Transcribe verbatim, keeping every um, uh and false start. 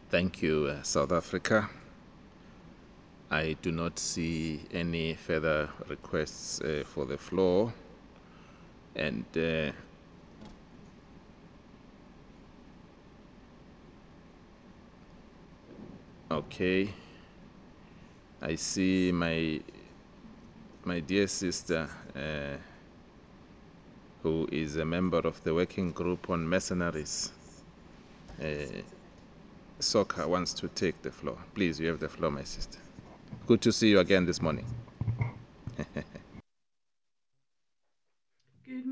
Thank you, uh, South Africa. I do not see any further requests uh, for the floor. And uh, okay, I see my my dear sister, uh, who is a member of the working group on mercenaries, uh, Soccer, wants to take the floor. Please, you have the floor, my sister. Good to see you again this morning.